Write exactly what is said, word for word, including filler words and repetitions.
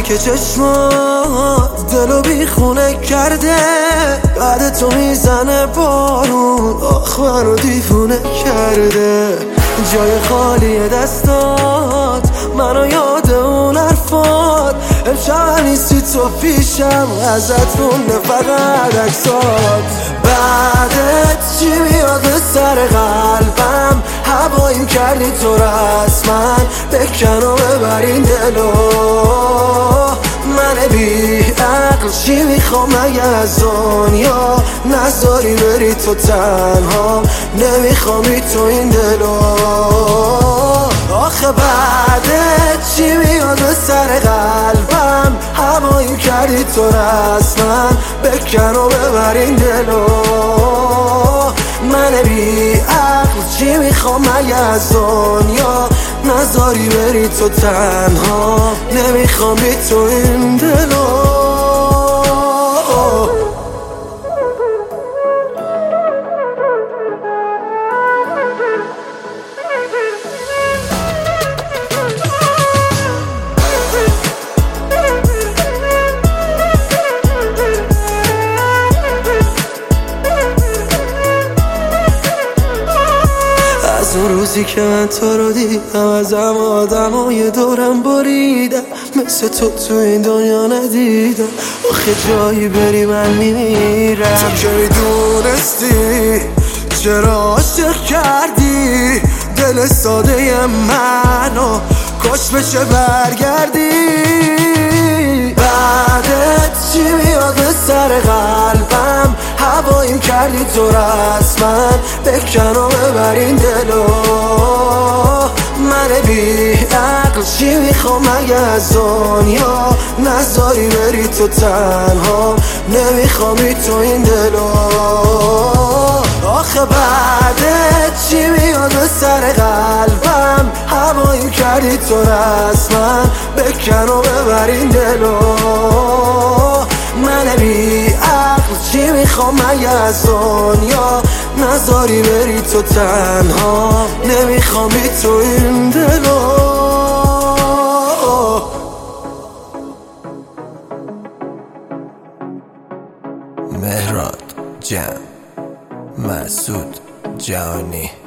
که چشمات دلو بیخونه کرده، بعد تو میزنه بارون آخ منو دیوونه کرده. جای خالی دستات منو یاد اون حرفات، امشب نیستی تو پیشم ازت مونده فقط عکسات. بعدت چی میاد به سر قلبم، هواییم کردی تو رسما، بکن و ببر این دلو. من بی عقل چی میخوام مگه از دنیا، نذاری بری تو تنها، نمیخوامی تو این دلو. آخه بعدت چی میاد به سر قلبم، هواییم کردی تو رسما، بکن و ببر این دلو. من بی عقل چی میخوام مگه از دنیا، نذاری بری تو تنها، نمیخوام بی تو این دلو. اون روزی که من تو رو دیدم، ازم آدمای دورم بریدم، مثل تو تو این دنیا ندیدم. آخه جایی بری من میمیرم. تو که میدونستی چرا عاشق کردی دل ساده منو، کاش بشه برگردی. بعدت چی میاد به سر قلبم، هواییم کردی تو رسما، بکن و ببر این دلو. من بی عقل چی میخوام مگه از دنیا، نذاری بری تو تنها، نمیخوامی تو این دلو. آخه بعدت چی میاد به سر قلبم، هواییم کردی تو رسما، بکن و ببر این دلو. من بی عقل چی میخوام مگه از دنیا، نذاری بری تو تنها، نمیخوام بی تو این دلو. مهراد جمع، مسعود جهانی.